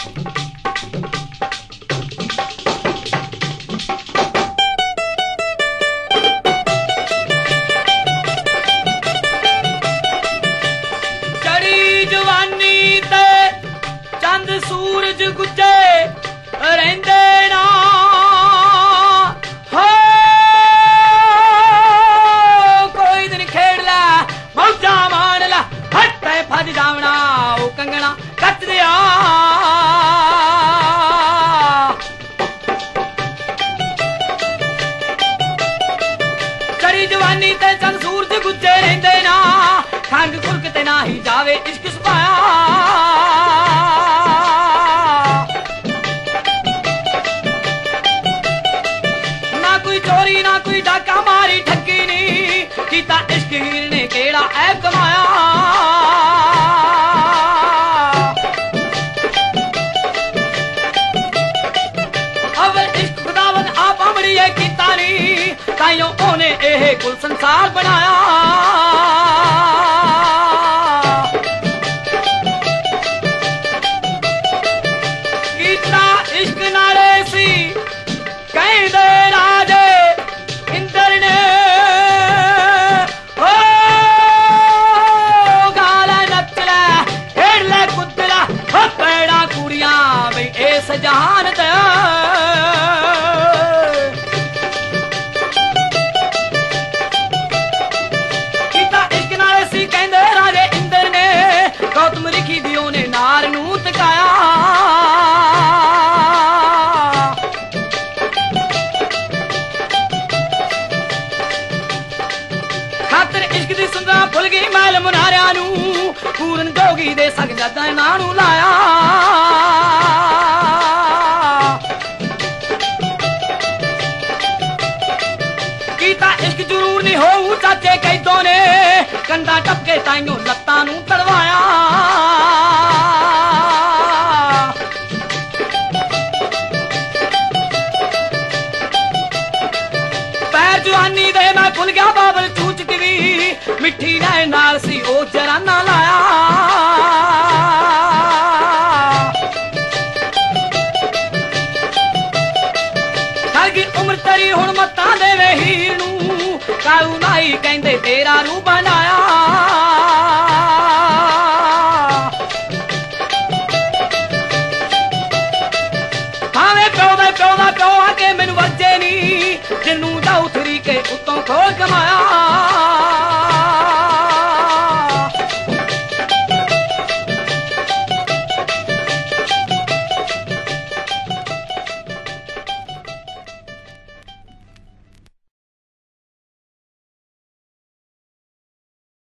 सूरज गुजे रहंदे ना हो कोई दिन खेड़ ला मौजा मान ला हट भज जावना ओ कंगना कट दिया चढ़ी जवानी ते चंद सूरज गुजे रहंदे ना खंग खुलक ते ना ही जावे इश्क सुभाया ना कोई डाका मारी ठगी नी कीता इश्क हीर ने केड़ा ऐब कमाया अवल इश्क खुदावन आप अमरी कीता नी ताइयों ओने एह कुल संसार बनाया कीता इश्क नाले सी कहंदे राजे जहान कीता इश्क नाल सी कहंदे राजे इंद्र ने गौतम लिखी दियो ने नार नू तकाया खातर इश्क दी सुंदरा भुल गई मैल मुनारिया नू पूरन जोगी दे सक जदा नां नू लाया जरूर नहीं हो चाचे कैदों ने कंधा टपके ताइयों लत्तां नू तड़वाया पैर जवानी दे मैं भुल गया बाबल चूच की मिट्टी नैन नाल सी ओ जराना लाया उम्र तरी हुण मत्ता देवे हीर नू कालू नाई कहंदे तेरा रू बनाया भावे प्यो आके मैनू वजे नी जिनू जाऊ थरी के उत्तों खोल कमाया